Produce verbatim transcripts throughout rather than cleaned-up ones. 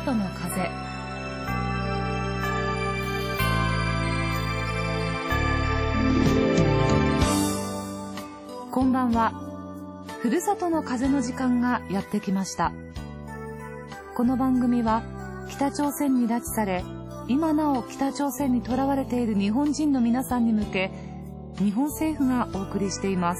里の風。こんばんは。ふるさとの風の時間がやってきました。この番組は北朝鮮に拉致され、今なお北朝鮮に囚われている日本人の皆さんに向け、日本政府がお送りしています。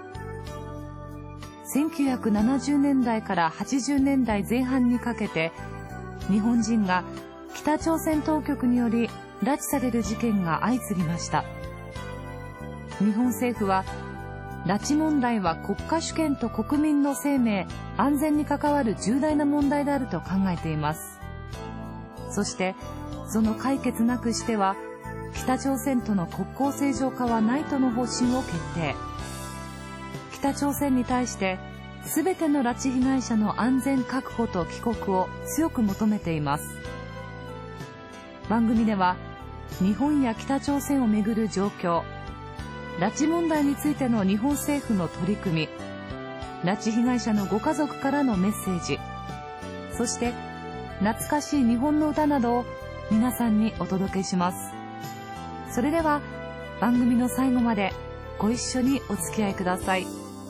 せんきゅうひゃくななじゅうねんだいからはちじゅうねんだいぜん半にかけて、日本人が北朝鮮当局により拉致される事件が相次ぎました。日本政府は、拉致問題は国家主権と国民の生命、安全に関わる重大な問題であると考えています。そして、その解決なくしては、北朝鮮との国交正常化はないとの方針を決定。北朝鮮に対して、すべての拉致被害者の安全確保と帰国を強く求めています。番組では、日本や北朝鮮をめぐる状況、拉致問題についての日本政府の取り組み、拉致被害者のご家族からのメッセージ、そして懐かしい日本の歌などを皆さんにお届けします。それでは番組の最後までご一緒にお付き合いください。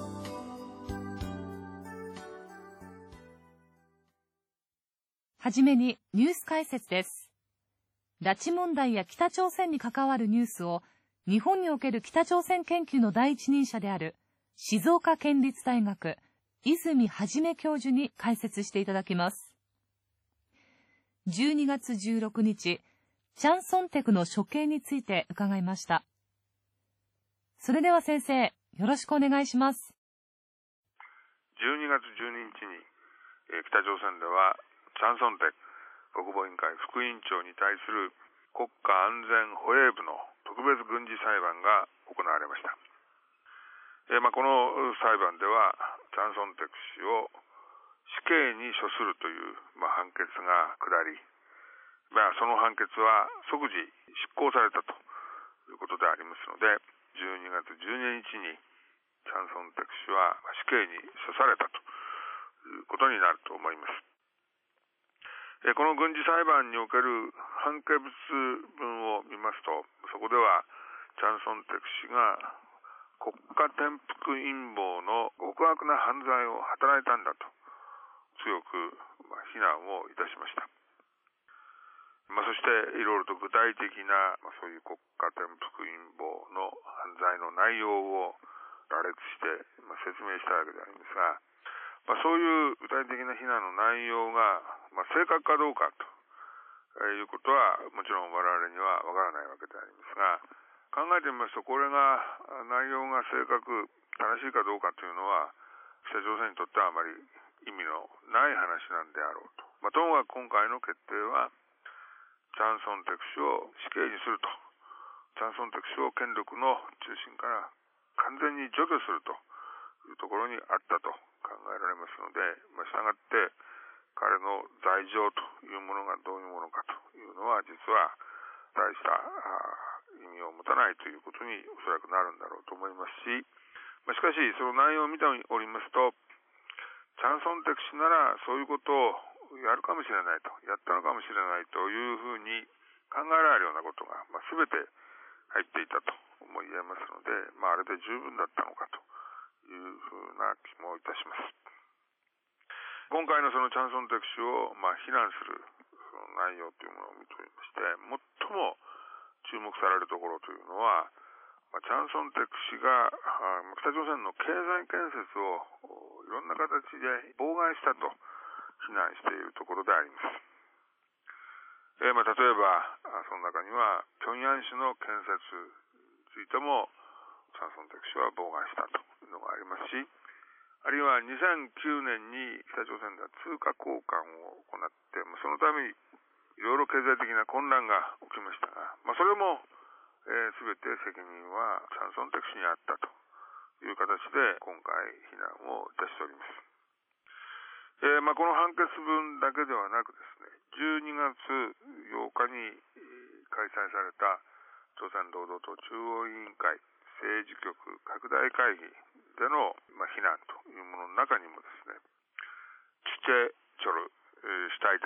はじめにニュース解説です。拉致問題や北朝鮮に関わるニュースを日本における北朝鮮研究の第一人者である静岡県立大学泉元教授に解説していただきます。じゅうにがつじゅうろくにち、チャンソンテクの処刑について伺いました。それでは先生、よろしくお願いします。 じゅうにがつじゅうににちに、えー、北朝鮮ではチャンソンテク国防委員会副委員長に対する国家安全保衛部の特別軍事裁判が行われました。えーまあ、この裁判ではチャンソンテク氏を死刑に処するという、まあ、判決が下り、まあ、その判決は即時執行されたということでありますので、じゅうにがつじゅうににちにチャンソンテク氏は死刑に処されたということになると思います。この軍事裁判における判決文を見ますと、そこではチャンソンテク氏が国家転覆陰謀の極悪な犯罪を働いたんだと強く非難をいたしました。まあ、そしていろいろと具体的な、まあ、そういう国家転覆陰謀の犯罪の内容を羅列して、まあ、説明したわけでありますが、まあ、そういう具体的な非難の内容が、まあ、正確かどうかということはもちろん我々にはわからないわけでありますが、考えてみますとこれが内容が正確正しいかどうかというのは北朝鮮にとってはあまり意味のない話なんであろうと。まあ、ともかく今回の決定はチャンソンテク氏を死刑にすると、チャンソンテク氏を権力の中心から完全に除去するというところにあったと考えられますので、まあ、したがって彼の罪状というものがどういうものかというのは実は大した意味を持たないということにおそらくなるんだろうと思いますし、まあ、しかしその内容を見ておりますと、チャンソンテク氏ならそういうことをやるかもしれないと、やったのかもしれないというふうに考えられるようなことが、まあ、全て入っていたと思い得ますので、まあ、あれで十分だったのかというふうな気もいたします。今回のそのチャンソンテク氏をまあ非難するその内容というものを見ておりまして、最も注目されるところというのは、まあ、チャンソンテク氏が北朝鮮の経済建設をいろんな形で妨害したと非難しているところであります。えーまあ、例えばその中には平壌市の建設についてもチャンソンテク氏は妨害したというのがありますし、あるいはにせんきゅうねんに北朝鮮では通貨交換を行って、そのためにいろいろ経済的な混乱が起きましたが、まあ、それも、えー、全て責任はチャンソンテク氏にあったという形で今回非難をいたしております。えーまあ、この判決文だけではなくですね、じゅうにがつようかに開催された朝鮮労働党中央委員会政治局拡大会議での、まあ、非難というものの中にもですね、チュチェチョル、えー、シュタイテス、チ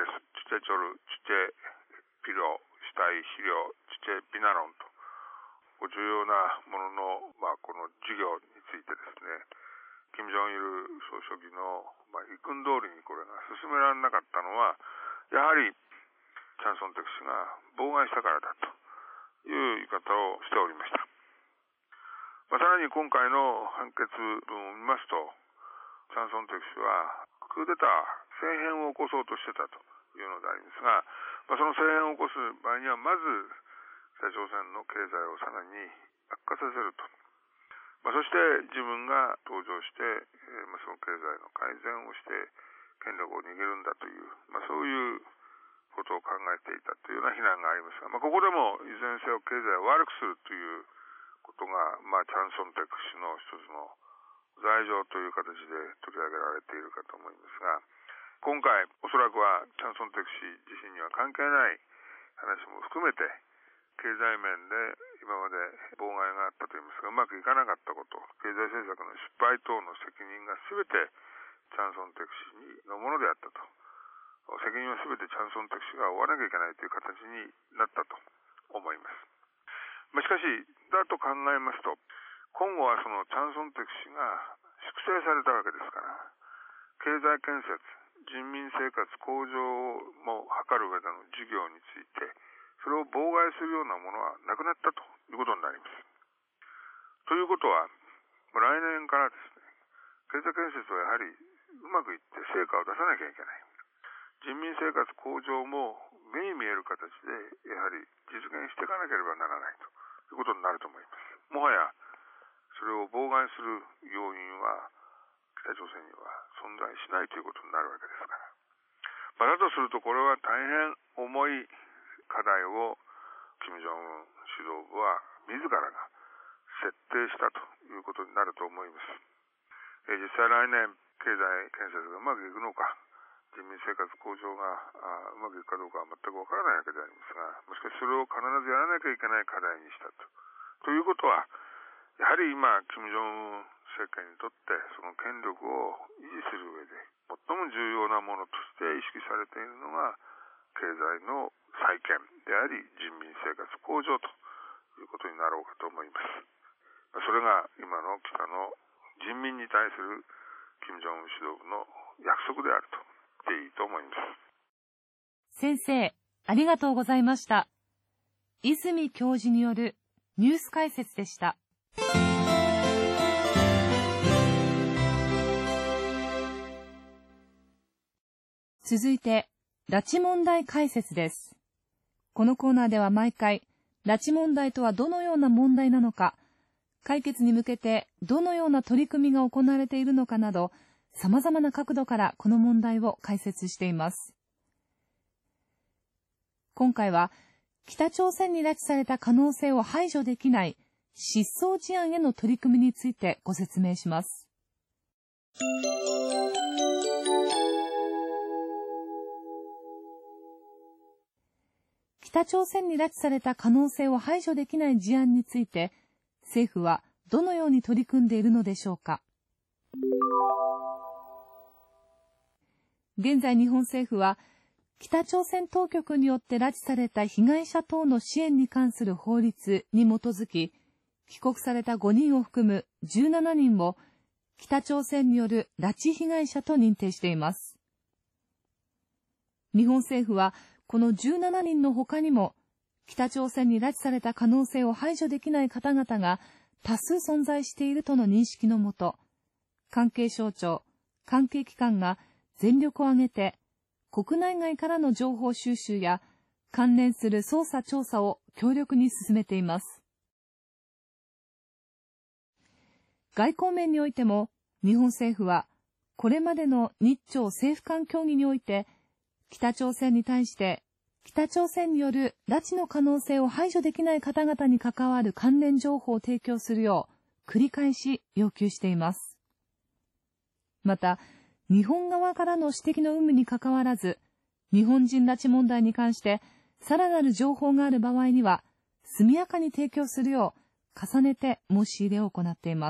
ステチョル、チチェピロ、死体肥料、チチェピナロンと、重要なものの、まあ、この授業についてですね、金正日総書記の、まあ、意訓通りにこれが進められなかったのは、やはりチャンソンテク氏が妨害したからだという言い方をしておりました。まあ、さらに今回の判決文を見ますと、チャンソンテク氏はクーデター、政変を起こそうとしてたというのでありますが、まあ、その政変を起こす場合には、まず北朝鮮の経済をさらに悪化させると。まあ、そして自分が登場して、えーまあ、その経済の改善をして権力を握るんだという、まあ、そういうことを考えていたというような非難がありますが、まあ、ここでもいずれにせよ経済を悪くするということが、まあ、チャンソンテク氏の一つの罪状という形で取り上げられているかと思いますが、今回おそらくはチャンソンテク氏自身には関係ない話も含めて、経済面で今まで妨害があったといいますが、うまくいかなかったこと、経済政策の失敗等の責任が全てチャンソンテク氏のものであったと。責任は全てチャンソンテク氏が負わなきゃいけないという形になったと思います。まあ、しかし、だと考えますと、今後はそのチャンソンテク氏が粛清されたわけですから、経済建設、人民生活向上も図る上での事業について、それを妨害するようなものはなくなったということになります。ということは、来年からですね、経済建設はやはりうまくいって成果を出さなきゃいけない。人民生活向上も目に見える形でやはり実現していかなければならないということになると思います。もはやそれを妨害する要因は北朝鮮には存在しないということになるわけですから。まあ、だとするとこれは大変重い課題を金正恩指導部は自らが設定したということになると思います。え実際来年経済建設がうまくいくのか、人民生活向上がうまくいくかどうかは全くわからないわけでありますが、もしかしそれを必ずやらなきゃいけない課題にしたと。ということは、やはり今金正恩政権にとってその権力を維持する上で最も重要なものとして意識されているのが経済の再建であり人民生活向上ということになろうかと思います。それが今の北の人民に対する金正恩指導部の約束であると言っていいと思います。 先生、ありがとうございました。泉教授によるニュース解説でした。続いて、拉致問題解説です。このコーナーでは毎回、拉致問題とはどのような問題なのか、解決に向けてどのような取り組みが行われているのかなど、様々な角度からこの問題を解説しています。今回は、北朝鮮に拉致された可能性を排除できない失踪事案への取り組みについてご説明します。北朝鮮に拉致された可能性を排除できない事案について、政府はどのように取り組んでいるのでしょうか。現在日本政府は、北朝鮮当局によって拉致された被害者等の支援に関する法律に基づき、帰国されたごにんを含むじゅうななにんを北朝鮮による拉致被害者と認定しています。日本政府は、このじゅうななにんの他にも、北朝鮮に拉致された可能性を排除できない方々が多数存在しているとの認識のもと、関係省庁、関係機関が全力を挙げて、国内外からの情報収集や関連する捜査調査を強力に進めています。外交面においても、日本政府は、これまでの日朝政府間協議において、北朝鮮に対して、北朝鮮による拉致の可能性を排除できない方々に関わる関連情報を提供するよう、繰り返し要求しています。また、日本側からの指摘の有無にかかわらず、日本人拉致問題に関して、さらなる情報がある場合には、速やかに提供するよう、重ねて申し入れを行っています。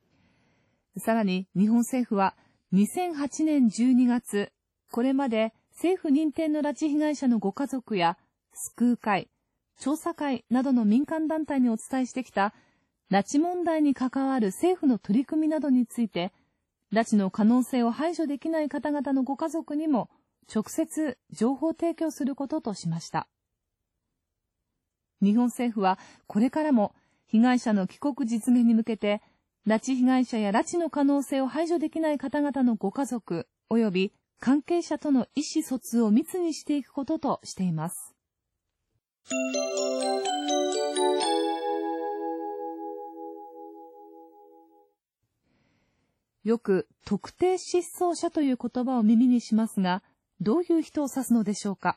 さらに、日本政府は、にせんはちねんじゅうにがつ、これまで政府認定の拉致被害者のご家族や救う会、調査会などの民間団体にお伝えしてきた拉致問題に関わる政府の取り組みなどについて、拉致の可能性を排除できない方々のご家族にも直接情報提供することとしました。日本政府はこれからも被害者の帰国実現に向けて、拉致被害者や拉致の可能性を排除できない方々のご家族及び関係者との意思疎通を密にしていくこととしています。よく特定失踪者という言葉を耳にしますが、どういう人を指すのでしょうか。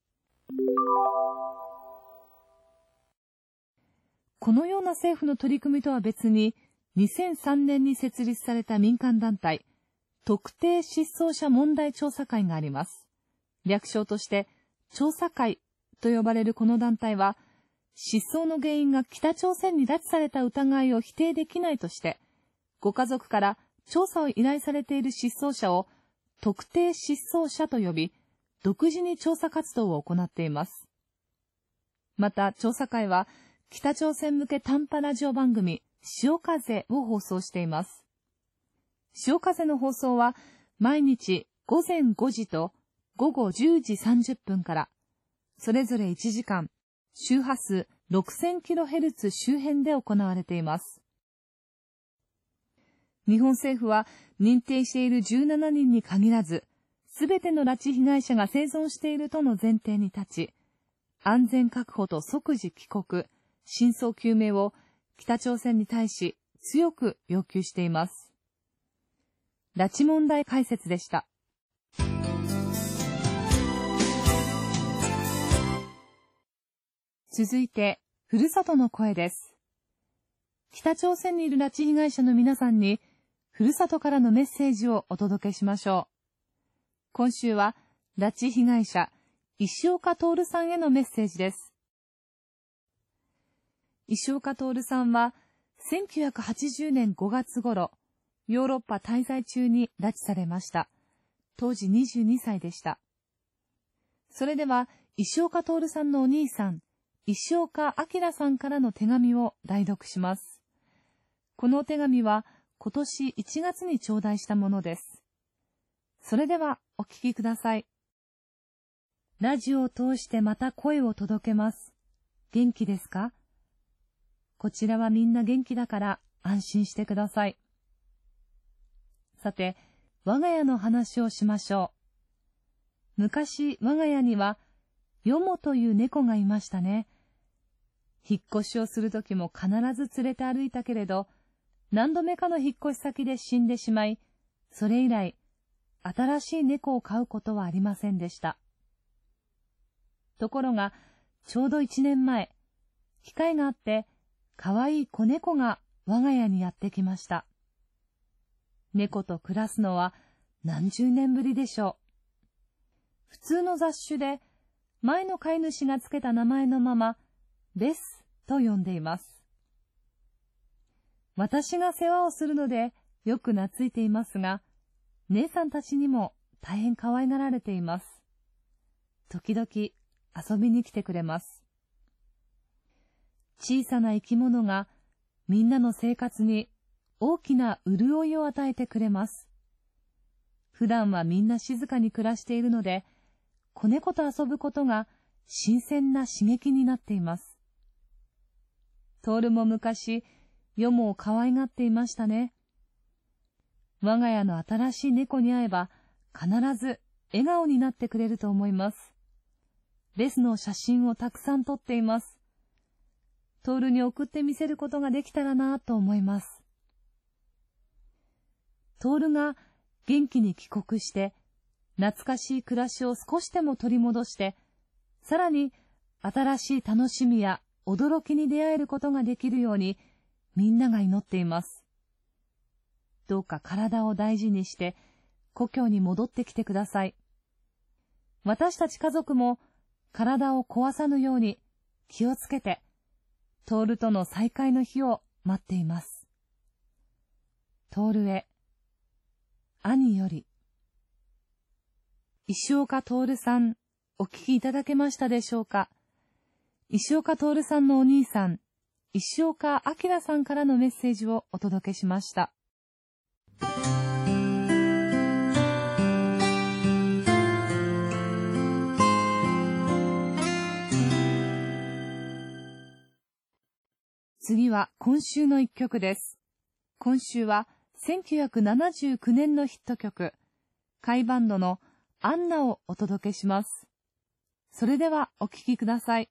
このような政府の取り組みとは別に、にせんさんねんに設立された民間団体、特定失踪者問題調査会があります。略称として、調査会と呼ばれるこの団体は、失踪の原因が北朝鮮に拉致された疑いを否定できないとして、ご家族から調査を依頼されている失踪者を特定失踪者と呼び、独自に調査活動を行っています。また、調査会は、北朝鮮向け短波ラジオ番組、潮風を放送しています。潮風の放送は、毎日ごぜんごじとごごじゅうじさんじゅっぷんから、それぞれいちじかん、周波数 ろくせんキロヘルツ 周辺で行われています。日本政府は認定しているじゅうななにんに限らず、すべての拉致被害者が生存しているとの前提に立ち、安全確保と即時帰国、真相究明を北朝鮮に対し強く要求しています。拉致問題解説でした。続いて、ふるさとの声です。北朝鮮にいる拉致被害者の皆さんに、ふるさとからのメッセージをお届けしましょう。今週は、拉致被害者、石岡徹さんへのメッセージです。石岡徹さんは、せんきゅうひゃくはちじゅうねんごがつ頃、ヨーロッパ滞在中に拉致されました。当時にじゅうにさいでした。それでは、石岡徹さんのお兄さん、石岡明さんからの手紙を代読します。このお手紙は、今年いちがつに頂戴したものです。それでは、お聞きください。ラジオを通してまた声を届けます。元気ですか？こちらはみんな元気だから安心してください。さて、我が家の話をしましょう。昔、我が家には、ヨモという猫がいましたね。引っ越しをするときも必ず連れて歩いたけれど、何度目かの引っ越し先で死んでしまい、それ以来、新しい猫を飼うことはありませんでした。ところが、ちょうど一年前、機会があって、かわいい子猫が我が家にやってきました。猫と暮らすのは何十年ぶりでしょう。普通の雑種で、前の飼い主がつけた名前のまま、ベスと呼んでいます。私が世話をするのでよく懐いていますが、姉さんたちにも大変可愛がられています。時々遊びに来てくれます。小さな生き物がみんなの生活に大きな潤いを与えてくれます。普段はみんな静かに暮らしているので、子猫と遊ぶことが新鮮な刺激になっています。トールも昔、ヨモを可愛がっていましたね。我が家の新しい猫に会えば、必ず笑顔になってくれると思います。ベスの写真をたくさん撮っています。トールに送ってみせることができたらなと思います。トールが元気に帰国して、懐かしい暮らしを少しでも取り戻して、さらに新しい楽しみや驚きに出会えることができるように、みんなが祈っています。どうか体を大事にして、故郷に戻ってきてください。私たち家族も体を壊さぬように気をつけて、トールとの再会の日を待っています。トールへ、兄より。 石岡徹さん、お聞きいただけましたでしょうか。石岡徹さんのお兄さん、石岡明さんからのメッセージをお届けしました。次は今週の一曲です。今週はせんきゅうひゃくななじゅうきゅうねんのヒット曲、甲斐バンドのアンナをお届けします。それではお聴きください。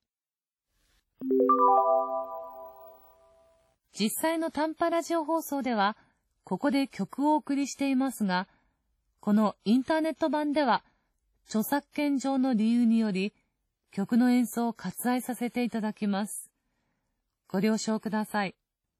実際の短波ラジオ放送では、ここで曲をお送りしていますが、このインターネット版では、著作権上の理由により、曲の演奏を割愛させていただきます。ご了承ください。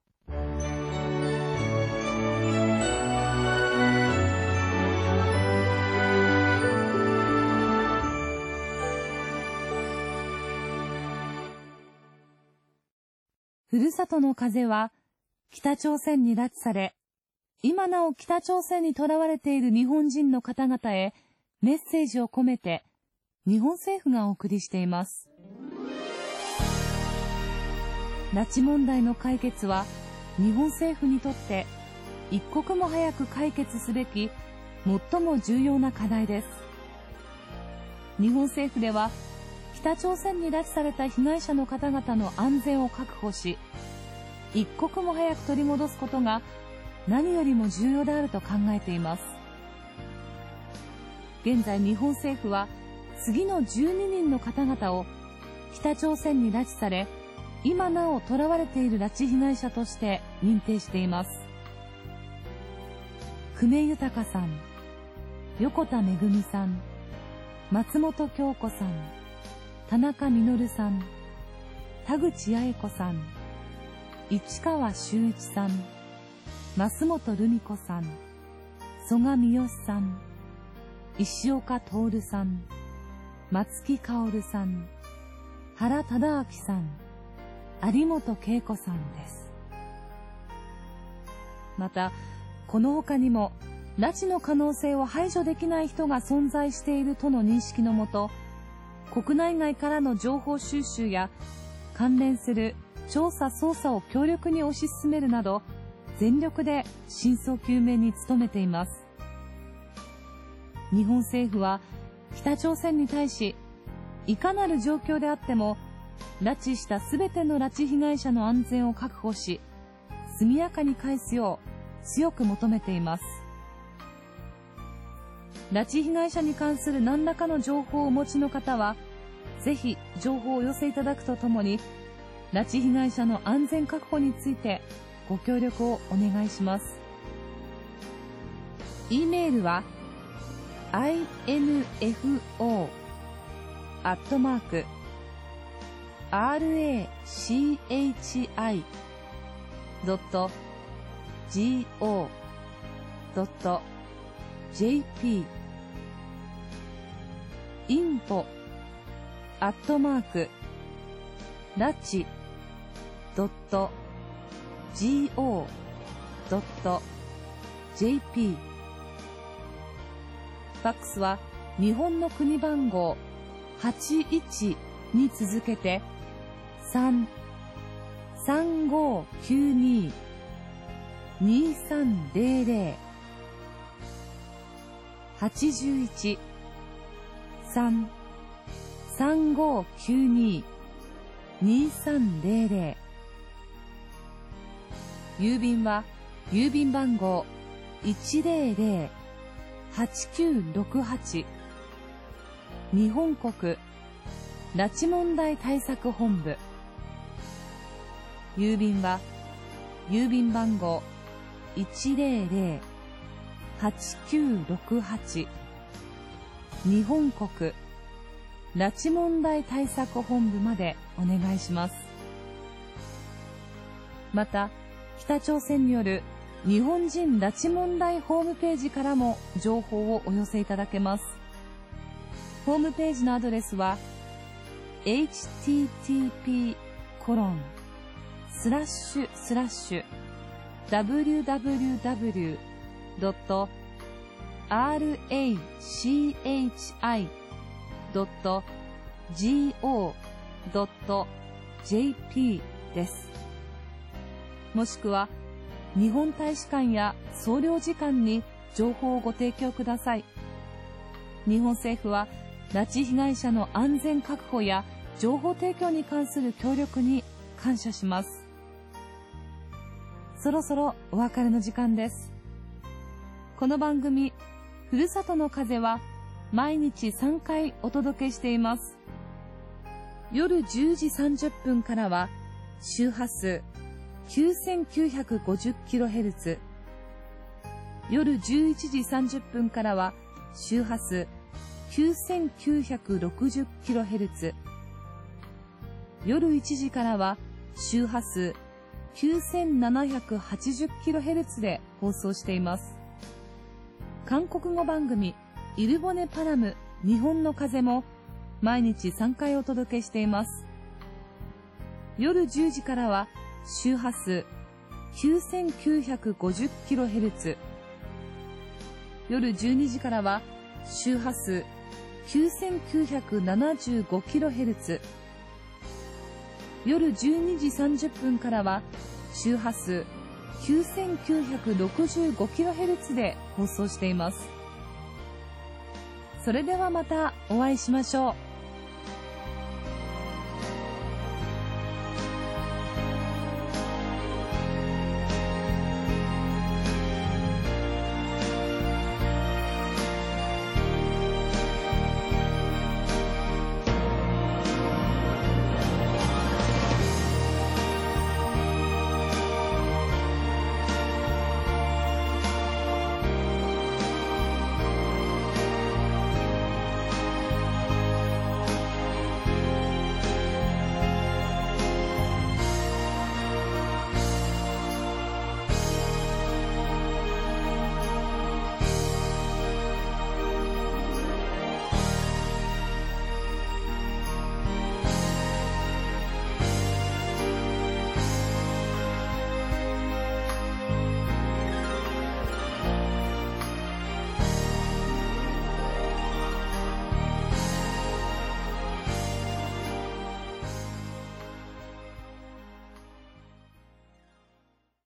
ふるさとの風は北朝鮮に拉致され、今なお北朝鮮に囚われている日本人の方々へメッセージを込めて日本政府がお送りしています。拉致問題の解決は日本政府にとって一刻も早く解決すべき最も重要な課題です。日本政府では北朝鮮に拉致された被害者の方々の安全を確保し、一刻も早く取り戻すことが何よりも重要であると考えています。現在日本政府は次のじゅうににんの方々を北朝鮮に拉致され、今なお囚われている拉致被害者として認定しています。久米豊さん、横田めぐみさん、松本京子さん、田中実さん、田口八重子さん、市川修一さん、増本留美子さん、曽我三好さん、石岡徹さん、松木薫さん、原忠明さん、有本恵子さんです。また、この他にも拉致の可能性を排除できない人が存在しているとの認識のもと、国内外からの情報収集や関連する調査捜査を強力に推し進めるなど、全力で真相究明に努めています。日本政府は北朝鮮に対し、いかなる状況であっても拉致したすべての拉致被害者の安全を確保し、速やかに返すよう強く求めています。拉致被害者に関する何らかの情報をお持ちの方は、ぜひ情報をお寄せいただくとともに、拉致被害者の安全確保についてご協力をお願いします。e メールは アイエヌエフオー アットマーク アールエーシーエイチアイ ドット ジーオー ドット ジェーピー インフォ アットマーク ラチ ドット ジーオー ドット ジェーピー ファックスは日本の国番号はちいちに続けてさん さんごきゅうに にさんぜろぜろ はちいち さん さんごきゅうに にさんぜろぜろ、郵便は郵便番号 いちぜろぜろ はちきゅうろくはち 日本国拉致問題対策本部、郵便は郵便番号 いちぜろぜろ はちきゅうろくはち 日本国拉致問題対策本部までお願いします。また、北朝鮮による日本人拉致問題ホームページからも情報をお寄せいただけます。ホームページのアドレスは エイチティーティーピーコロンスラッシュスラッシュダブリューダブリューダブリュードットアールエーシーエイチアイドットジーオードットジェーピー です。もしくは日本大使館や総領事館に情報をご提供ください。日本政府は拉致被害者の安全確保や情報提供に関する協力に感謝します。そろそろお別れの時間です。この番組ふるさとの風は毎日さんかいお届けしています。夜じゅうじさんじゅっぷんからは周波数 きゅうせんきゅうひゃくごじゅっキロヘルツ、 夜じゅういちじさんじゅっぷんからは周波数 きゅうせんきゅうひゃくろくじゅっキロヘルツ、 夜いちじからは周波数 きゅうせんななひゃくはちじゅっキロヘルツ で放送しています。韓国語番組イルボネパラム日本の風も毎日さんかいお届けしています。夜じゅうじからは周波数 きゅうせんきゅうひゃくごじゅっキロヘルツ、 夜じゅうにじからは周波数 きゅうせんきゅうひゃくななじゅうごキロヘルツ、 夜じゅうにじさんじゅっぷんからは周波数 きゅうせんきゅうひゃくろくじゅうごキロヘルツ で放送しています。それではまたお会いしましょう。